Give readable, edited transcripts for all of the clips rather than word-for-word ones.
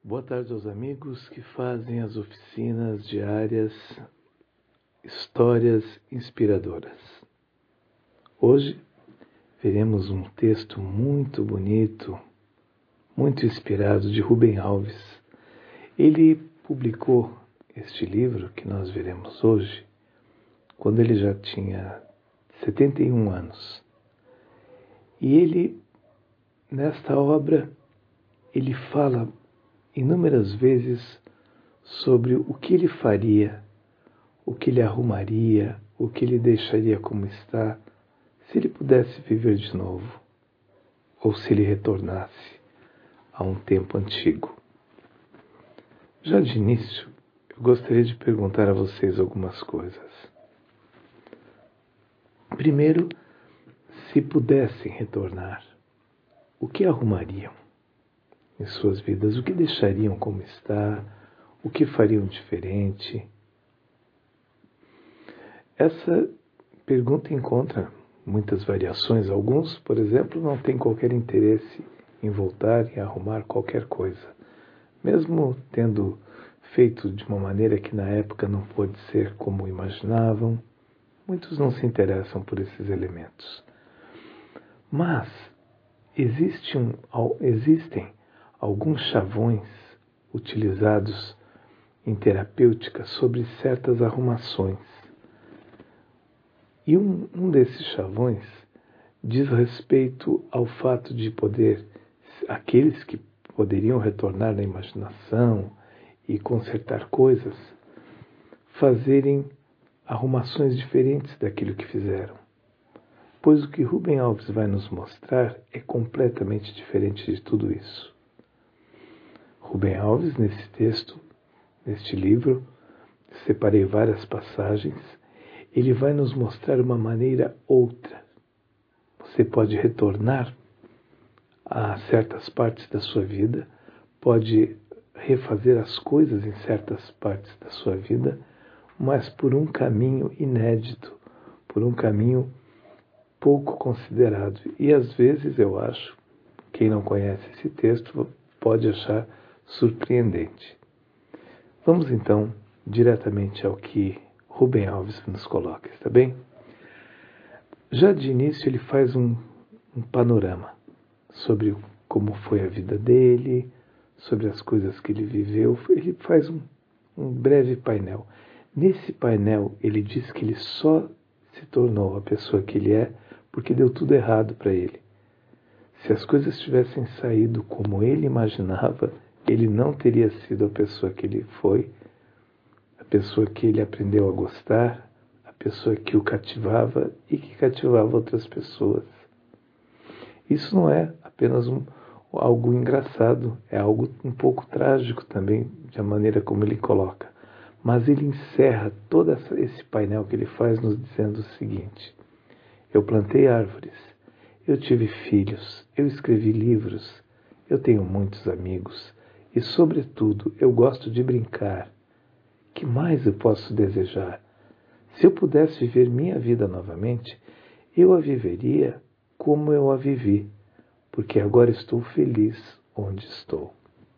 Boa tarde aos amigos que fazem as oficinas diárias Histórias Inspiradoras. Hoje veremos um texto muito bonito, muito inspirado de Rubem Alves. Ele publicou este livro que nós veremos hoje quando ele já tinha 71 anos. E ele, nesta obra, ele fala inúmeras vezes sobre o que ele faria, o que ele arrumaria, o que ele deixaria como está, se ele pudesse viver de novo, ou se ele retornasse a um tempo antigo. Já de início, eu gostaria de perguntar a vocês algumas coisas. Primeiro, se pudessem retornar, o que arrumariam em suas vidas? O que deixariam como está? O que fariam diferente? Essa pergunta encontra muitas variações. Alguns, por exemplo, não têm qualquer interesse em voltar e arrumar qualquer coisa, mesmo tendo feito de uma maneira que na época não pôde ser como imaginavam. Muitos não se interessam por esses elementos. Mas existem alguns chavões utilizados em terapêutica sobre certas arrumações. E um desses chavões diz respeito ao fato de aqueles que poderiam retornar na imaginação e consertar coisas, fazerem arrumações diferentes daquilo que fizeram. Pois o que Rubem Alves vai nos mostrar é completamente diferente de tudo isso. Rubem Alves, nesse texto, neste livro, separei várias passagens, ele vai nos mostrar uma maneira outra. Você pode retornar a certas partes da sua vida, pode refazer as coisas em certas partes da sua vida, mas por um caminho inédito, por um caminho pouco considerado. E às vezes eu acho, quem não conhece esse texto pode achar surpreendente. Vamos então diretamente ao que Rubem Alves nos coloca, está bem? Já de início ele faz um panorama sobre como foi a vida dele, sobre as coisas que ele viveu. Ele faz um breve painel. Nesse painel ele diz que ele só se tornou a pessoa que ele é porque deu tudo errado para ele. Se as coisas tivessem saído como ele imaginava, ele não teria sido a pessoa que ele foi, a pessoa que ele aprendeu a gostar, a pessoa que o cativava e que cativava outras pessoas. Isso não é apenas algo engraçado, é algo um pouco trágico também, da maneira como ele coloca. Mas ele encerra todo esse painel que ele faz nos dizendo o seguinte: eu plantei árvores, eu tive filhos, eu escrevi livros, eu tenho muitos amigos e, sobretudo, eu gosto de brincar. Que mais eu posso desejar? Se eu pudesse viver minha vida novamente, eu a viveria como eu a vivi, porque agora estou feliz onde estou.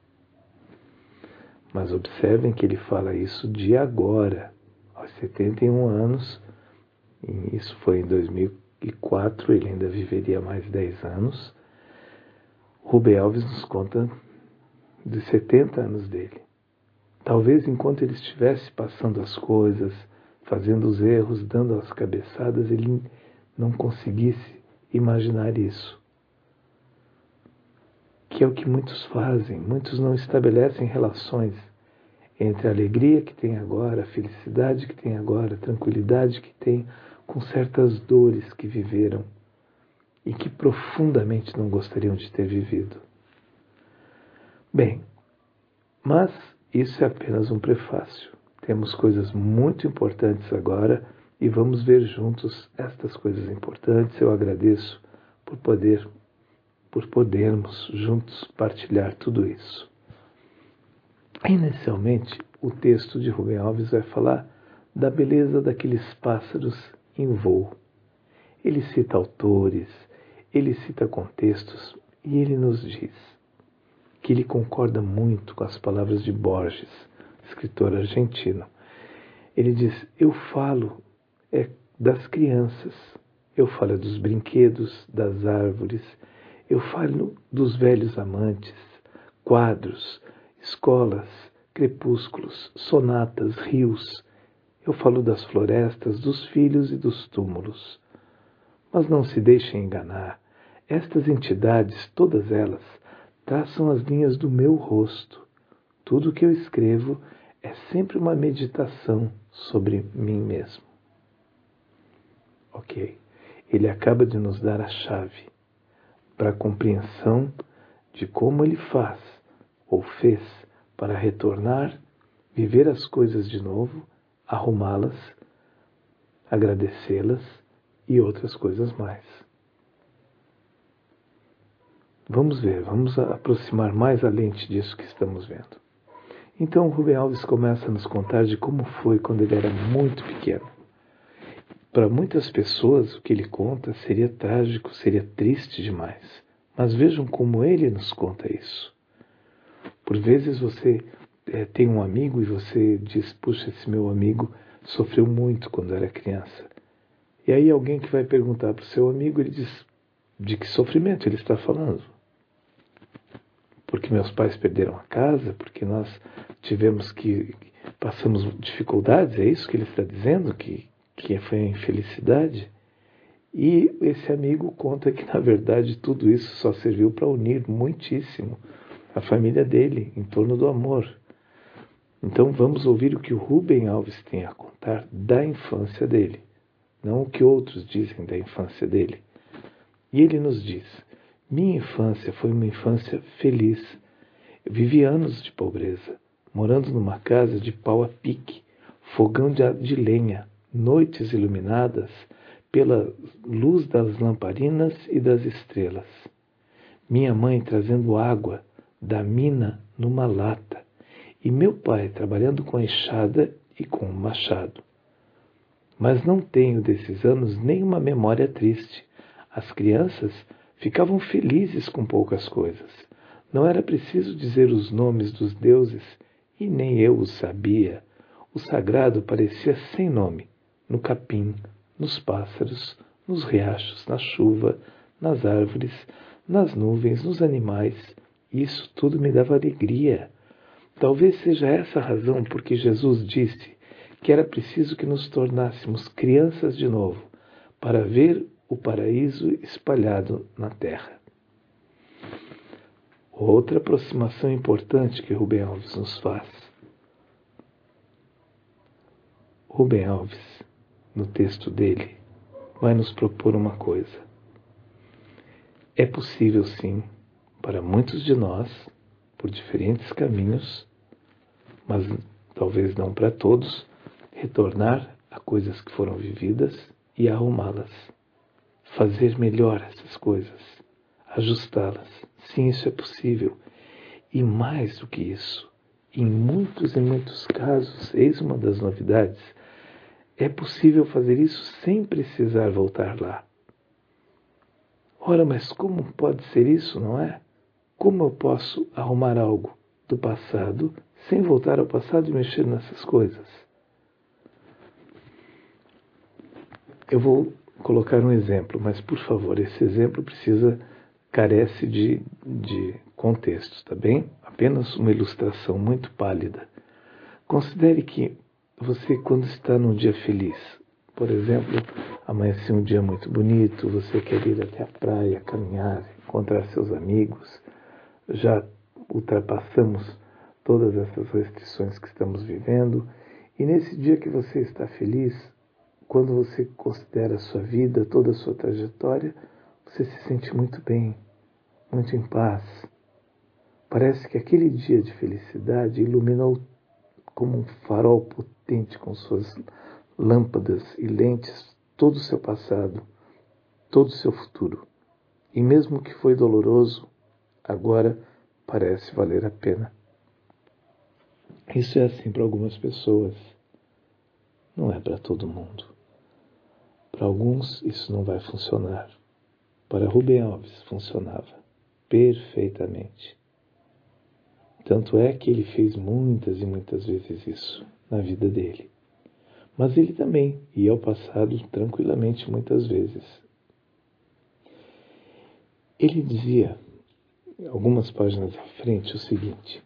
Mas observem que ele fala isso de agora, aos 71 anos, e isso foi em 2004, ele ainda viveria mais 10 anos. Rubem Alves nos conta dos 70 anos dele. Talvez enquanto ele estivesse passando as coisas, fazendo os erros, dando as cabeçadas, ele não conseguisse imaginar isso. Que é o que muitos fazem. Muitos não estabelecem relações entre a alegria que tem agora, a felicidade que tem agora, a tranquilidade que tem com certas dores que viveram e que profundamente não gostariam de ter vivido. Bem, mas isso é apenas um prefácio. Temos coisas muito importantes agora e vamos ver juntos estas coisas importantes. Eu agradeço por podermos juntos partilhar tudo isso. Inicialmente, o texto de Rubem Alves vai falar da beleza daqueles pássaros em voo. Ele cita autores, ele cita contextos e ele nos diz: que ele concorda muito com as palavras de Borges, escritor argentino. Ele diz: eu falo das crianças, eu falo dos brinquedos, das árvores, eu falo dos velhos amantes, quadros, escolas, crepúsculos, sonatas, rios. Eu falo das florestas, dos filhos e dos túmulos. Mas não se deixem enganar. Estas entidades, todas elas, traçam as linhas do meu rosto. Tudo o que eu escrevo é sempre uma meditação sobre mim mesmo. Ok? Ele acaba de nos dar a chave para a compreensão de como ele faz ou fez para retornar, viver as coisas de novo, arrumá-las, agradecê-las e outras coisas mais. Vamos ver, vamos aproximar mais a lente disso que estamos vendo. Então Rubem Alves começa a nos contar de como foi quando ele era muito pequeno. Para muitas pessoas o que ele conta seria trágico, seria triste demais. Mas vejam como ele nos conta isso. Por vezes você tem um amigo e você diz: puxa, esse meu amigo sofreu muito quando era criança. E aí alguém que vai perguntar para o seu amigo, ele diz: de que sofrimento ele está falando? Porque meus pais perderam a casa, porque nós passamos dificuldades, é isso que ele está dizendo, que foi a infelicidade? E esse amigo conta que, na verdade, tudo isso só serviu para unir muitíssimo a família dele em torno do amor. Então vamos ouvir o que o Rubem Alves tem a contar da infância dele, não o que outros dizem da infância dele. E ele nos diz: minha infância foi uma infância feliz. Eu vivi anos de pobreza, morando numa casa de pau a pique, fogão de lenha, noites iluminadas pela luz das lamparinas e das estrelas. Minha mãe trazendo água da mina numa lata, e meu pai trabalhando com a enxada e com o machado. Mas não tenho desses anos nenhuma memória triste. As crianças ficavam felizes com poucas coisas. Não era preciso dizer os nomes dos deuses, e nem eu os sabia. O sagrado parecia sem nome, no capim, nos pássaros, nos riachos, na chuva, nas árvores, nas nuvens, nos animais. Isso tudo me dava alegria. Talvez seja essa a razão por que Jesus disse que era preciso que nos tornássemos crianças de novo, para ver o paraíso espalhado na terra. Outra aproximação importante que Rubem Alves nos faz. Rubem Alves, no texto dele, vai nos propor uma coisa. É possível, sim, para muitos de nós, por diferentes caminhos, mas talvez não para todos, retornar a coisas que foram vividas e arrumá-las. Fazer melhor essas coisas, ajustá-las. Sim, isso é possível. E mais do que isso, em muitos casos, eis uma das novidades, é possível fazer isso sem precisar voltar lá. Ora, mas como pode ser isso, não é? Como eu posso arrumar algo do passado sem voltar ao passado e mexer nessas coisas? Eu vou colocar um exemplo, mas por favor, esse exemplo carece de contexto, tá bem? Apenas uma ilustração muito pálida. Considere que você, quando está num dia feliz, por exemplo, amanheceu um dia muito bonito, você quer ir até a praia, caminhar, encontrar seus amigos, já ultrapassamos todas essas restrições que estamos vivendo, e nesse dia que você está feliz, quando você considera a sua vida, toda a sua trajetória, você se sente muito bem, muito em paz. Parece que aquele dia de felicidade iluminou como um farol potente com suas lâmpadas e lentes todo o seu passado, todo o seu futuro. E mesmo que foi doloroso, agora parece valer a pena. Isso é assim para algumas pessoas, não é para todo mundo. Para alguns isso não vai funcionar. Para Rubem Alves funcionava perfeitamente. Tanto é que ele fez muitas e muitas vezes isso na vida dele. Mas ele também ia ao passado tranquilamente muitas vezes. Ele dizia, algumas páginas à frente, o seguinte: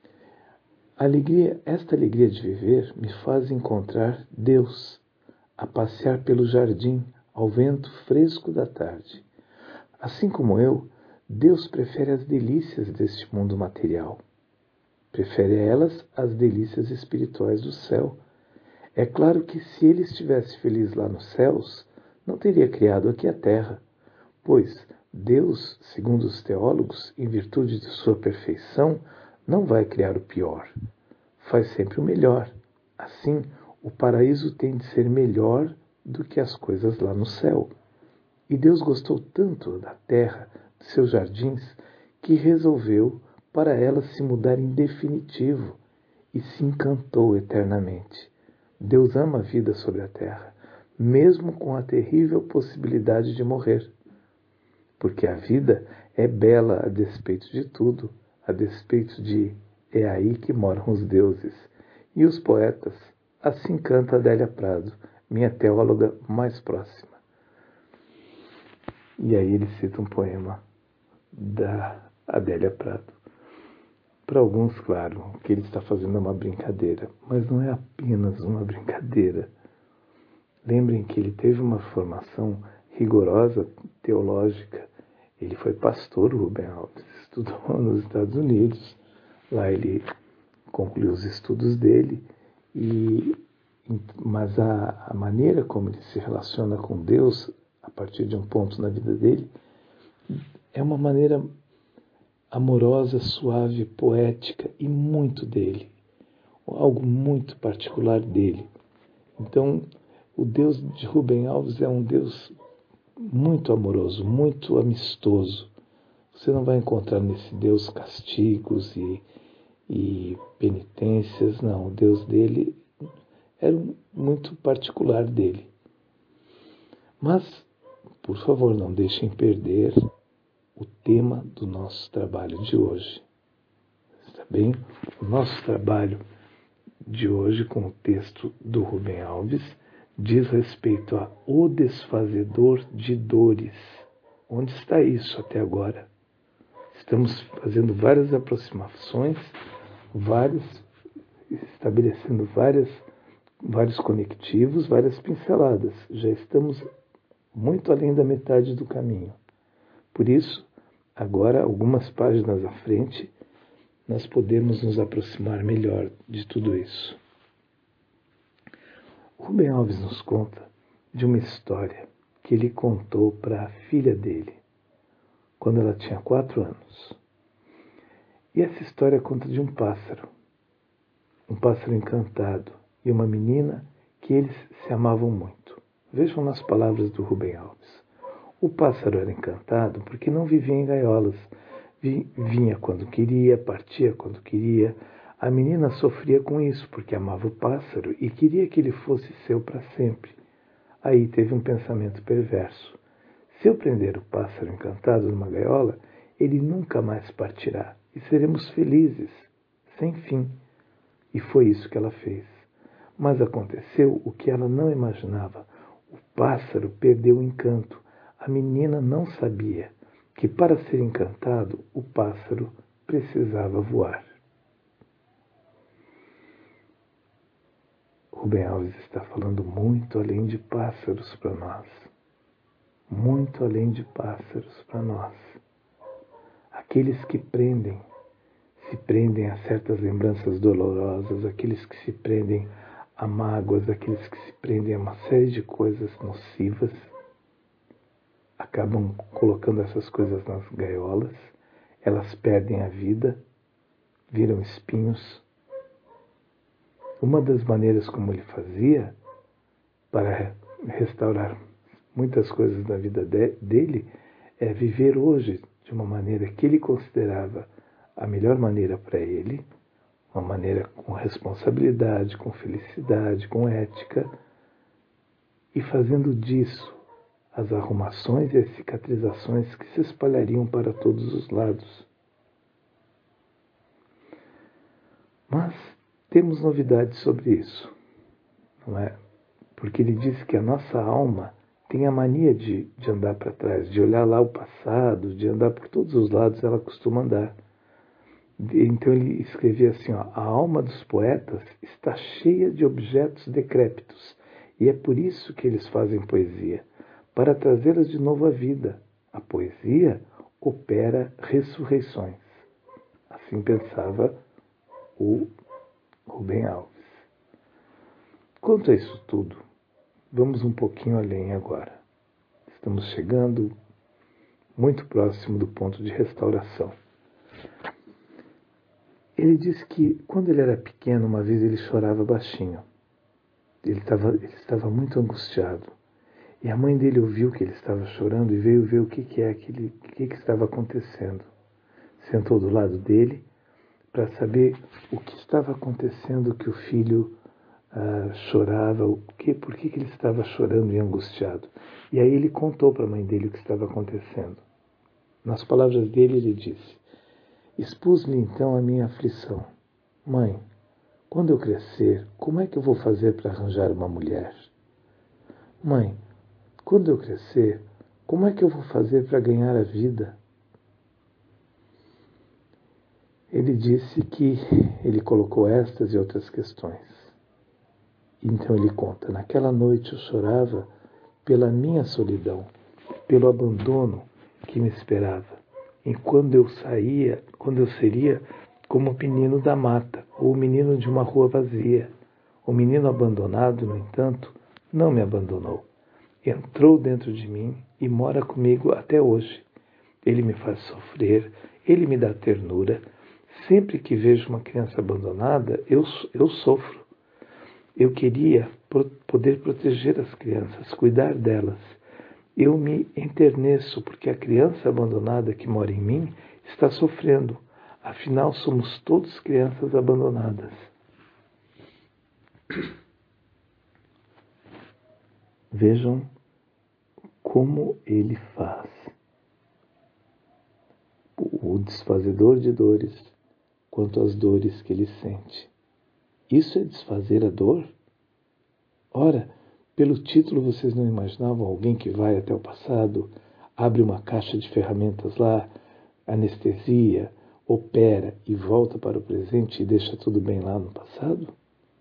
esta alegria de viver me faz encontrar Deus, a passear pelo jardim ao vento fresco da tarde. Assim como eu, Deus prefere as delícias deste mundo material. Prefere a elas as delícias espirituais do céu. É claro que se ele estivesse feliz lá nos céus, não teria criado aqui a terra, pois Deus, segundo os teólogos, em virtude de sua perfeição, não vai criar o pior. Faz sempre o melhor. Assim, o paraíso tem de ser melhor do que as coisas lá no céu. E Deus gostou tanto da terra, de seus jardins, que resolveu para ela se mudar em definitivo e se encantou eternamente. Deus ama a vida sobre a terra, mesmo com a terrível possibilidade de morrer. Porque a vida é bela a despeito de tudo, a despeito de é aí que moram os deuses. E os poetas, assim canta Adélia Prado, minha teóloga mais próxima. E aí ele cita um poema da Adélia Prado. Para alguns, claro, o que ele está fazendo é uma brincadeira, mas não é apenas uma brincadeira. Lembrem que ele teve uma formação rigorosa teológica. Ele foi pastor, Rubem Alves, estudou nos Estados Unidos. Lá ele concluiu os estudos dele, mas a maneira como ele se relaciona com Deus, a partir de um ponto na vida dele, é uma maneira amorosa, suave, poética e muito dele. Algo muito particular dele. Então, o Deus de Rubem Alves é um Deus muito amoroso, muito amistoso. Você não vai encontrar nesse Deus castigos e penitências, não. O Deus dele era muito particular dele. Mas, por favor, não deixem perder o tema do nosso trabalho de hoje. Está bem? O nosso trabalho de hoje, com o texto do Rubem Alves, diz respeito a O Desfazedor de Dores. Onde está isso até agora? Estamos fazendo várias aproximações, estabelecendo vários conectivos, várias pinceladas. Já estamos muito além da metade do caminho. Por isso, agora, algumas páginas à frente, nós podemos nos aproximar melhor de tudo isso. Rubem Alves nos conta de uma história que ele contou para a filha dele, quando ela tinha 4 anos. E essa história conta de um pássaro encantado, e uma menina que eles se amavam muito. Vejam nas palavras do Rubem Alves. O pássaro era encantado porque não vivia em gaiolas. Vinha quando queria, partia quando queria. A menina sofria com isso porque amava o pássaro e queria que ele fosse seu para sempre. Aí teve um pensamento perverso. Se eu prender o pássaro encantado numa gaiola, ele nunca mais partirá e seremos felizes, sem fim. E foi isso que ela fez. Mas aconteceu o que ela não imaginava. O pássaro perdeu o encanto. A menina não sabia que para ser encantado, o pássaro precisava voar. Rubem Alves está falando muito além de pássaros para nós. Muito além de pássaros para nós. Aqueles que se prendem a certas lembranças dolorosas, aqueles que se prendem a mágoas, aqueles que se prendem a uma série de coisas nocivas, acabam colocando essas coisas nas gaiolas, elas perdem a vida, viram espinhos. Uma das maneiras como ele fazia para restaurar muitas coisas da vida dele é viver hoje de uma maneira que ele considerava a melhor maneira para ele, uma maneira com responsabilidade, com felicidade, com ética, e fazendo disso as arrumações e as cicatrizações que se espalhariam para todos os lados. Mas temos novidades sobre isso, não é? Porque ele diz que a nossa alma tem a mania de andar para trás, de olhar lá o passado, de andar por todos os lados, ela costuma andar. Então ele escrevia assim, ó, a alma dos poetas está cheia de objetos decrépitos, e é por isso que eles fazem poesia, para trazê-las de novo à vida. A poesia opera ressurreições. Assim pensava o Rubem Alves. Quanto a isso tudo, vamos um pouquinho além agora. Estamos chegando muito próximo do ponto de restauração. Ele diz que quando ele era pequeno, uma vez ele chorava baixinho. Ele estava muito angustiado. E a mãe dele ouviu que ele estava chorando e veio ver o que estava acontecendo. Sentou do lado dele para saber o que estava acontecendo, que o filho chorava, por que ele estava chorando e angustiado. E aí ele contou para a mãe dele o que estava acontecendo. Nas palavras dele, ele disse: expus-lhe então a minha aflição. Mãe, quando eu crescer, como é que eu vou fazer para arranjar uma mulher? Mãe, quando eu crescer, como é que eu vou fazer para ganhar a vida? Ele disse que ele colocou estas e outras questões. Então ele conta, naquela noite eu chorava pela minha solidão, pelo abandono que me esperava. E quando eu seria como o menino da mata, ou o menino de uma rua vazia. O menino abandonado, no entanto, não me abandonou. Entrou dentro de mim e mora comigo até hoje. Ele me faz sofrer, ele me dá ternura. Sempre que vejo uma criança abandonada, eu sofro. Eu queria poder proteger as crianças, cuidar delas. Eu me enterneço porque a criança abandonada que mora em mim está sofrendo. Afinal, somos todos crianças abandonadas. Vejam como ele faz. O desfazedor de dores, quanto às dores que ele sente. Isso é desfazer a dor? Ora, pelo título vocês não imaginavam alguém que vai até o passado, abre uma caixa de ferramentas lá, anestesia, opera e volta para o presente e deixa tudo bem lá no passado?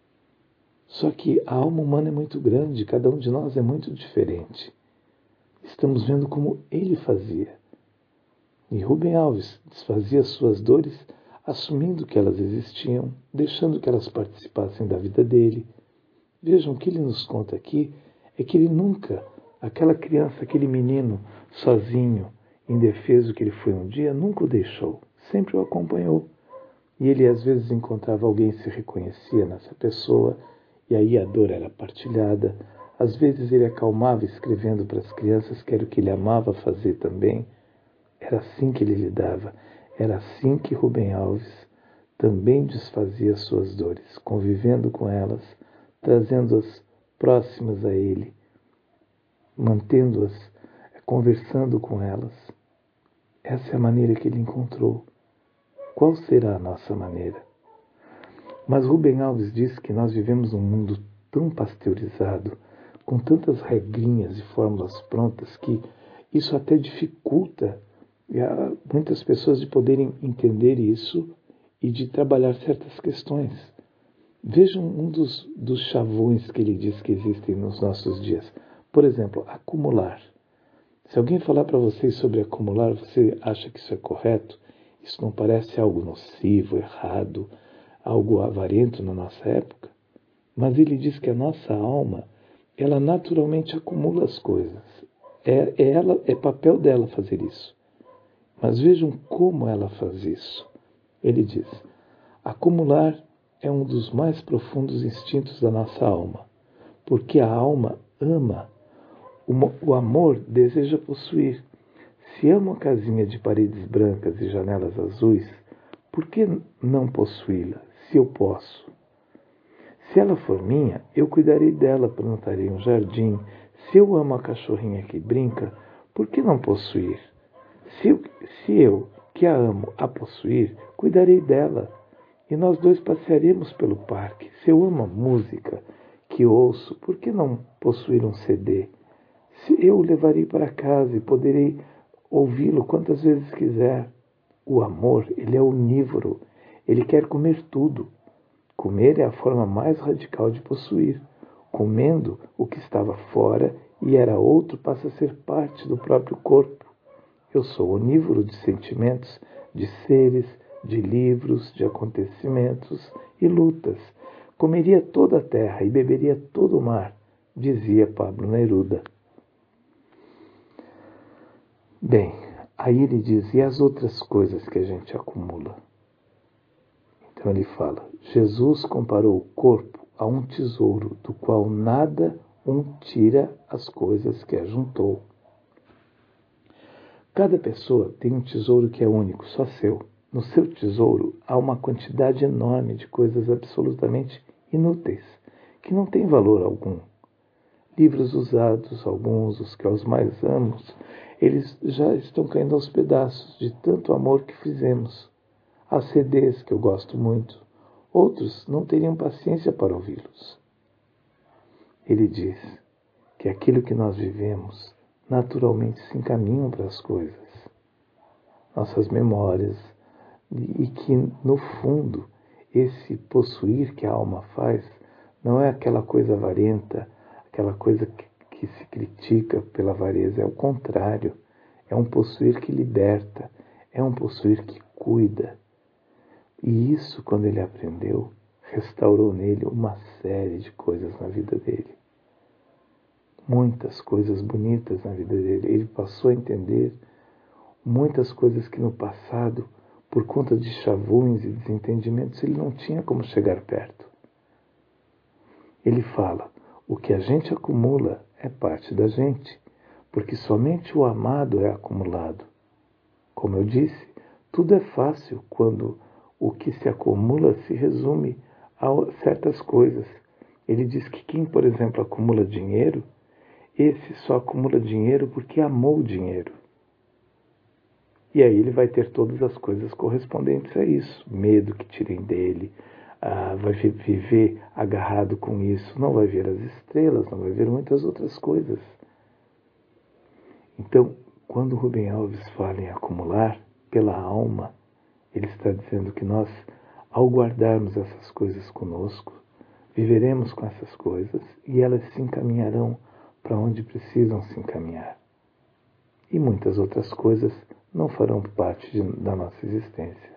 Só que a alma humana é muito grande, cada um de nós é muito diferente. Estamos vendo como ele fazia. E Rubem Alves desfazia suas dores, assumindo que elas existiam, deixando que elas participassem da vida dele. Vejam, o que ele nos conta aqui é que ele nunca, aquela criança, aquele menino, sozinho, indefeso que ele foi um dia, nunca o deixou, sempre o acompanhou. E ele às vezes encontrava alguém que se reconhecia nessa pessoa, e aí a dor era partilhada. Às vezes ele acalmava escrevendo para as crianças, que era o que ele amava fazer também. Era assim que ele lidava, era assim que Rubem Alves também desfazia suas dores, convivendo com elas, trazendo-as próximas a ele, mantendo-as, conversando com elas. Essa é a maneira que ele encontrou. Qual será a nossa maneira? Mas Rubem Alves diz que nós vivemos num mundo tão pasteurizado, com tantas regrinhas e fórmulas prontas, que isso até dificulta muitas pessoas de poderem entender isso e de trabalhar certas questões. Vejam um dos chavões que ele diz que existem nos nossos dias. Por exemplo, acumular. Se alguém falar para vocês sobre acumular, você acha que isso é correto? Isso não parece algo nocivo, errado, algo avarento na nossa época? Mas ele diz que a nossa alma, ela naturalmente acumula as coisas. É papel dela fazer isso. Mas vejam como ela faz isso. Ele diz: acumular é um dos mais profundos instintos da nossa alma, porque a alma ama. O amor deseja possuir. Se amo a casinha de paredes brancas e janelas azuis, por que não possuí-la, se eu posso? Se ela for minha, eu cuidarei dela, plantarei um jardim. Se eu amo a cachorrinha que brinca, por que não possuir? Se eu, que a amo, a possuir, cuidarei dela. e nós dois passearemos pelo parque. Se eu amo a música que ouço, por que não possuir um CD? Se eu o levarei para casa e poderei ouvi-lo quantas vezes quiser. O amor, ele é onívoro. Ele quer comer tudo. Comer é a forma mais radical de possuir. Comendo, o que estava fora e era outro passa a ser parte do próprio corpo. Eu sou onívoro de sentimentos, de seres, de livros, de acontecimentos e lutas. Comeria toda a terra e beberia todo o mar, dizia Pablo Neruda. Bem, aí ele diz, e as outras coisas que a gente acumula? Então ele fala, Jesus comparou o corpo a um tesouro, do qual nada tira as coisas que ajuntou. Cada pessoa tem um tesouro que é único, só seu. No seu tesouro há uma quantidade enorme de coisas absolutamente inúteis, que não têm valor algum. Livros usados, alguns, os que aos mais amo, eles já estão caindo aos pedaços de tanto amor que fizemos. Há CDs que eu gosto muito, outros não teriam paciência para ouvi-los. Ele diz que aquilo que nós vivemos naturalmente se encaminham para as coisas, nossas memórias, e que, no fundo, esse possuir que a alma faz não é aquela coisa avarenta, aquela coisa que se critica pela avareza, é o contrário, é um possuir que liberta, é um possuir que cuida. E isso, quando ele aprendeu, restaurou nele uma série de coisas na vida dele. Muitas coisas bonitas na vida dele. Ele passou a entender muitas coisas que no passado, por conta de chavões e desentendimentos, ele não tinha como chegar perto. Ele fala, o que a gente acumula é parte da gente, porque somente o amado é acumulado. Como eu disse, tudo é fácil quando o que se acumula se resume a certas coisas. Ele diz que quem, por exemplo, acumula dinheiro, esse só acumula dinheiro porque amou o dinheiro. E aí ele vai ter todas as coisas correspondentes a isso. Medo que tirem dele, vai viver agarrado com isso, não vai ver as estrelas, não vai ver muitas outras coisas. Então, quando Rubem Alves fala em acumular pela alma, ele está dizendo que nós, ao guardarmos essas coisas conosco, viveremos com essas coisas e elas se encaminharão para onde precisam se encaminhar. E muitas outras coisas não farão parte da nossa existência.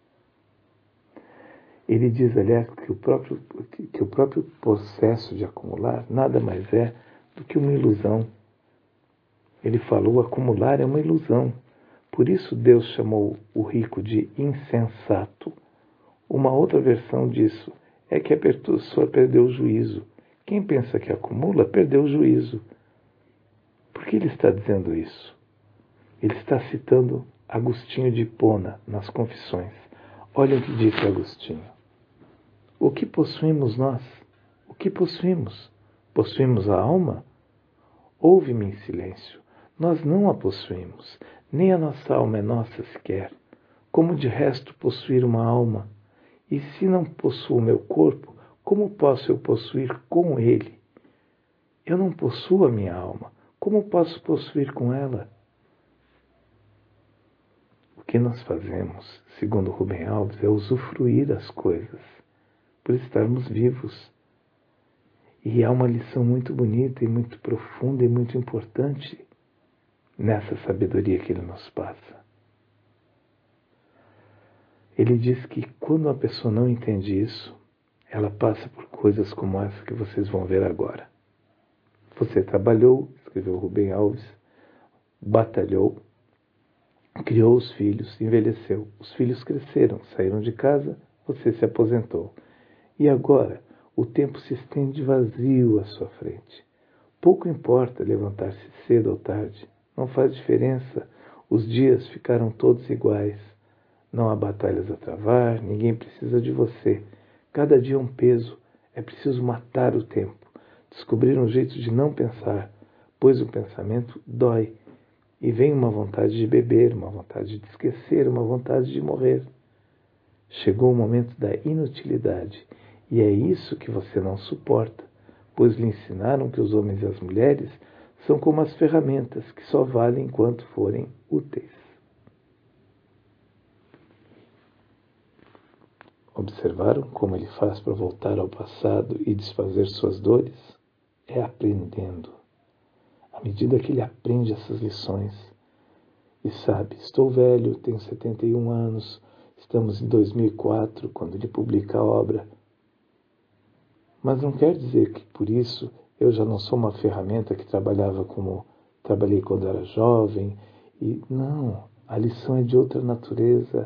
Ele diz, aliás, que o próprio processo de acumular nada mais é do que uma ilusão. Ele falou, acumular é uma ilusão. Por isso Deus chamou o rico de insensato. Uma outra versão disso é que a pessoa perdeu o juízo. Quem pensa que acumula, perdeu o juízo. Por que ele está dizendo isso? Ele está citando Agostinho de Hipona nas Confissões. Olha o que disse Agostinho. O que possuímos nós? O que possuímos? Possuímos a alma? Ouve-me em silêncio. Nós não a possuímos, nem a nossa alma é nossa sequer. Como de resto possuir uma alma? E se não possuo meu corpo, como posso eu possuir com ele? Eu não possuo a minha alma, como posso possuir com ela? O que nós fazemos, segundo Rubem Alves, é usufruir as coisas, por estarmos vivos. E há uma lição muito bonita e muito profunda e muito importante nessa sabedoria que ele nos passa. Ele diz que quando uma pessoa não entende isso, ela passa por coisas como essa que vocês vão ver agora. Você trabalhou, escreveu Rubem Alves, batalhou, criou os filhos, envelheceu. Os filhos cresceram, saíram de casa, você se aposentou. E agora, o tempo se estende vazio à sua frente. Pouco importa levantar-se cedo ou tarde. Não faz diferença. Os dias ficaram todos iguais. Não há batalhas a travar, ninguém precisa de você. Cada dia é um peso. É preciso matar o tempo. Descobrir um jeito de não pensar, pois o pensamento dói. E vem uma vontade de beber, uma vontade de esquecer, uma vontade de morrer. Chegou o momento da inutilidade, e é isso que você não suporta, pois lhe ensinaram que os homens e as mulheres são como as ferramentas que só valem enquanto forem úteis. Observaram como ele faz para voltar ao passado e desfazer suas dores? É aprendendo. À medida que ele aprende essas lições, e sabe, estou velho, tenho 71 anos, estamos em 2004, quando ele publica a obra. Mas não quer dizer que, por isso, eu já não sou uma ferramenta que trabalhava como trabalhei quando era jovem. E não, a lição é de outra natureza.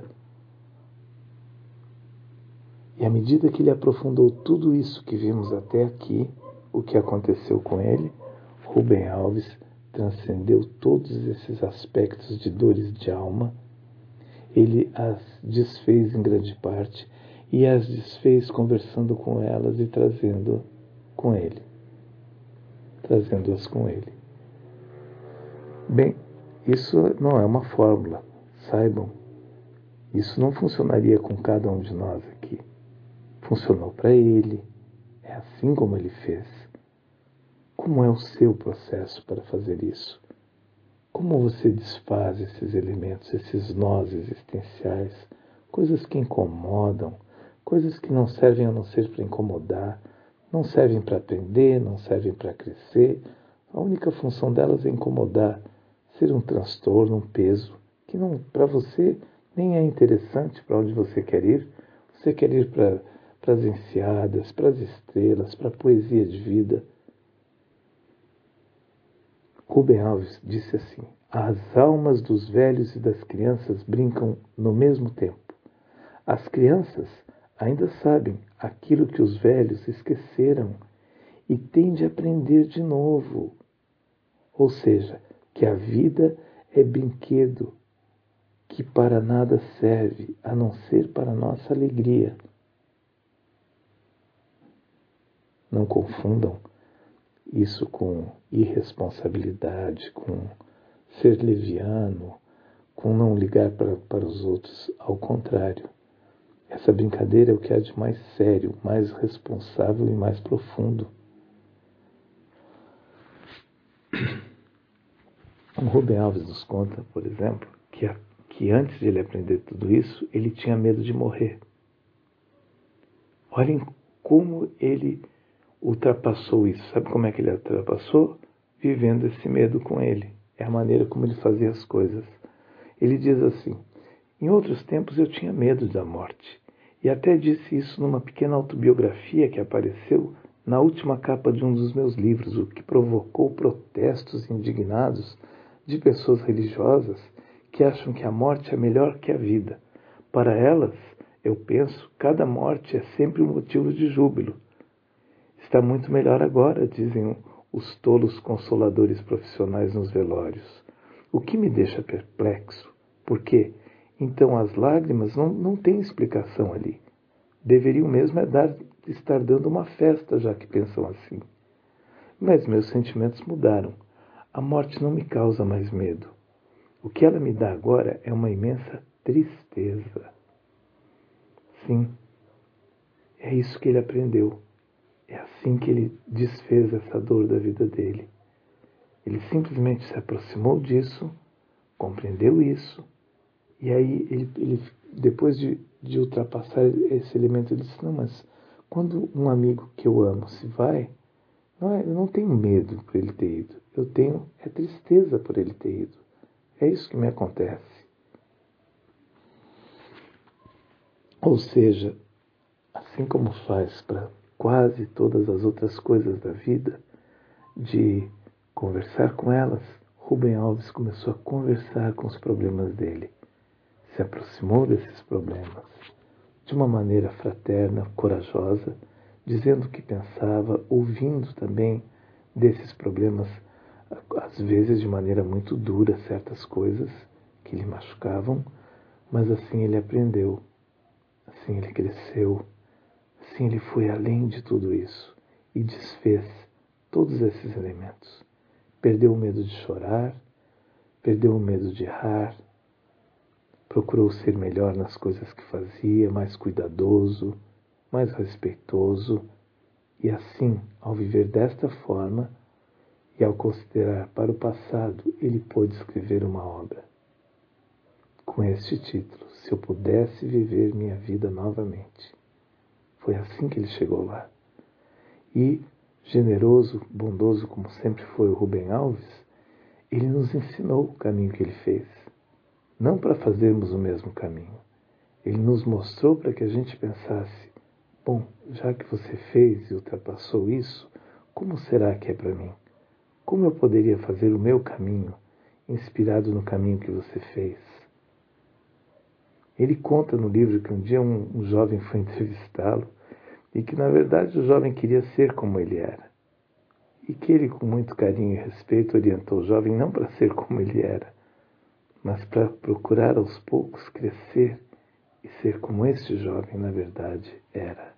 E à medida que ele aprofundou tudo isso que vimos até aqui, o que aconteceu com ele, Rubem Alves transcendeu todos esses aspectos de dores de alma. Ele as desfez em grande parte e as desfez conversando com elas e trazendo-as com ele. Bem, isso não é uma fórmula, saibam. Isso não funcionaria com cada um de nós aqui. Funcionou para ele, é assim como ele fez. Como é o seu processo para fazer isso? Como você desfaz esses elementos, esses nós existenciais, coisas que incomodam, coisas que não servem a não ser para incomodar, não servem para aprender, não servem para crescer. A única função delas é incomodar, ser um transtorno, um peso, que não para você nem é interessante para onde você quer ir. Você quer ir para as enseadas, para as estrelas, para a poesia de vida. Rubem Alves disse assim: as almas dos velhos e das crianças brincam no mesmo tempo. As crianças ainda sabem aquilo que os velhos esqueceram e têm de aprender de novo. Ou seja, que a vida é brinquedo que para nada serve a não ser para nossa alegria. Não confundam isso com irresponsabilidade, com ser leviano, com não ligar para os outros. Ao contrário, essa brincadeira é o que há de mais sério, mais responsável e mais profundo. O Rubem Alves nos conta, por exemplo, que antes de ele aprender tudo isso, ele tinha medo de morrer. Olhem como ele ultrapassou isso. Sabe como é que ele ultrapassou? Vivendo esse medo com ele. É a maneira como ele fazia as coisas. Ele diz assim: em outros tempos eu tinha medo da morte. E até disse isso numa pequena autobiografia que apareceu na última capa de um dos meus livros, o que provocou protestos indignados de pessoas religiosas que acham que a morte é melhor que a vida. Para elas, eu penso, cada morte é sempre um motivo de júbilo. Está muito melhor agora, dizem os tolos consoladores profissionais nos velórios. O que me deixa perplexo, porque então as lágrimas não têm explicação ali. Deveriam mesmo estar dando uma festa, já que pensam assim. Mas meus sentimentos mudaram. A morte não me causa mais medo. O que ela me dá agora é uma imensa tristeza. Sim, é isso que ele aprendeu. É assim que ele desfez essa dor da vida dele. Ele simplesmente se aproximou disso, compreendeu isso, e aí ele depois de ultrapassar esse elemento, ele disse: não, mas quando um amigo que eu amo se vai, eu não tenho medo por ele ter ido, eu tenho tristeza por ele ter ido. É isso que me acontece. Ou seja, assim como faz para quase todas as outras coisas da vida, de conversar com elas, Rubem Alves começou a conversar com os problemas dele. Se aproximou desses problemas de uma maneira fraterna, corajosa, dizendo o que pensava, ouvindo também desses problemas, às vezes de maneira muito dura, certas coisas que lhe machucavam, mas assim ele aprendeu, assim ele cresceu, assim ele foi além de tudo isso e desfez todos esses elementos. Perdeu o medo de chorar, perdeu o medo de errar, procurou ser melhor nas coisas que fazia, mais cuidadoso, mais respeitoso, e assim, ao viver desta forma e ao considerar para o passado, ele pôde escrever uma obra com este título: Se eu pudesse viver minha vida novamente. Foi assim que ele chegou lá. E, generoso, bondoso como sempre foi o Rubem Alves, ele nos ensinou o caminho que ele fez. Não para fazermos o mesmo caminho. Ele nos mostrou para que a gente pensasse: bom, já que você fez e ultrapassou isso, como será que é para mim? Como eu poderia fazer o meu caminho, inspirado no caminho que você fez? Ele conta no livro que um dia um jovem foi entrevistá-lo e que, na verdade, o jovem queria ser como ele era. E que ele, com muito carinho e respeito, orientou o jovem não para ser como ele era, mas para procurar aos poucos crescer e ser como este jovem, na verdade, era.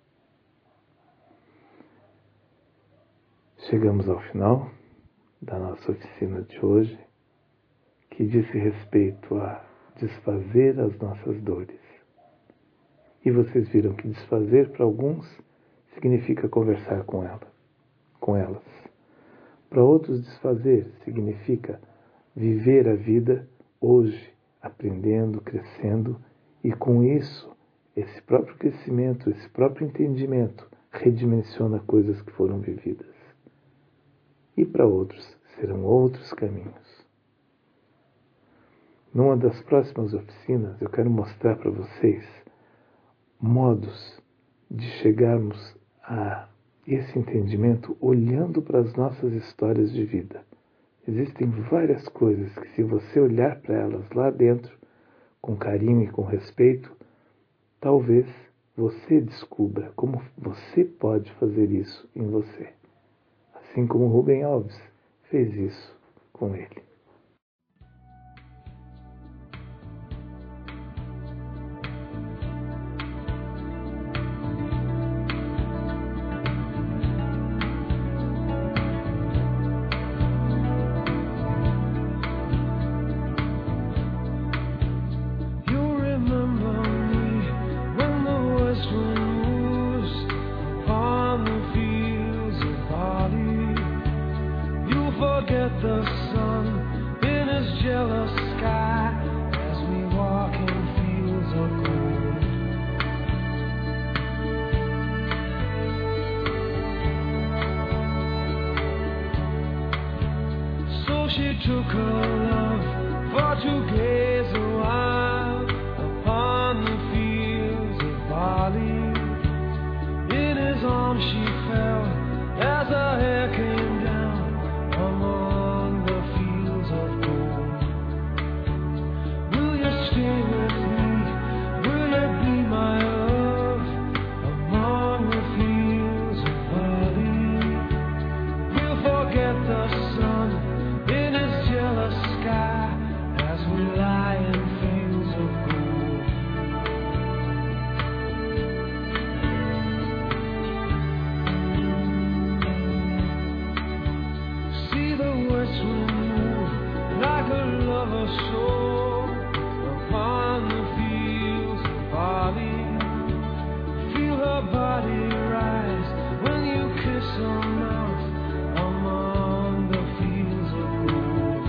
Chegamos ao final da nossa oficina de hoje, que disse respeito a desfazer as nossas dores. E vocês viram que desfazer para alguns significa conversar com elas. Para outros, desfazer significa viver a vida hoje, aprendendo, crescendo, e com isso, esse próprio crescimento, esse próprio entendimento, redimensiona coisas que foram vividas. E para outros, serão outros caminhos. Numa das próximas oficinas, eu quero mostrar para vocês modos de chegarmos a esse entendimento olhando para as nossas histórias de vida. Existem várias coisas que, se você olhar para elas lá dentro, com carinho e com respeito, talvez você descubra como você pode fazer isso em você. Assim como Rubem Alves fez isso com ele. The sun in his jealous sky as we walk in fields of gold. So she took her love for to gaze a while upon the fields of barley. In his arms she fell as her hair came down among the fields of gold. Will you stay with me? Will you be my love among the fields of barley? We'll forget the sun in his jealous sky as we lie in fields of gold. See the west wind move like a lover's soul upon the fields of barley. Feel her body rise when you kiss her mouth among the fields of gold.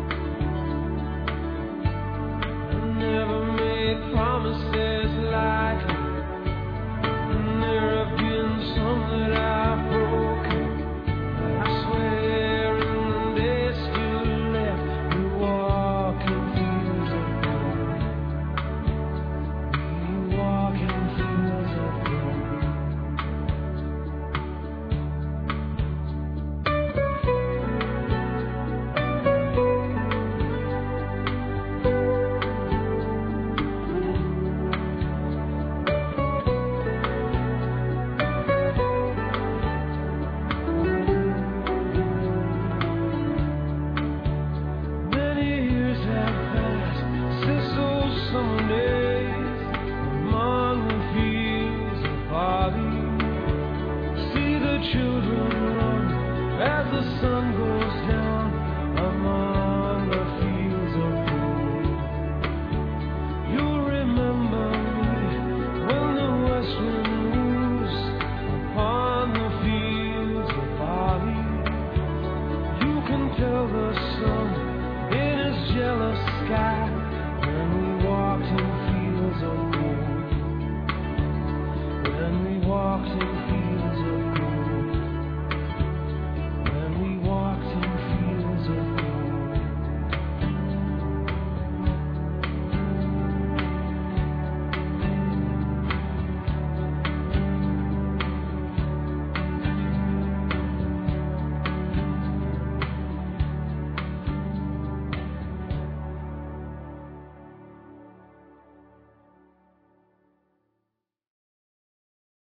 I never made promises like her, and there have been some that I've broken. I swear in the days still left, we walk in fields of gold. We walk in fields of gold. Many years have passed since those summer days among the fields of barley. See the children run as the sun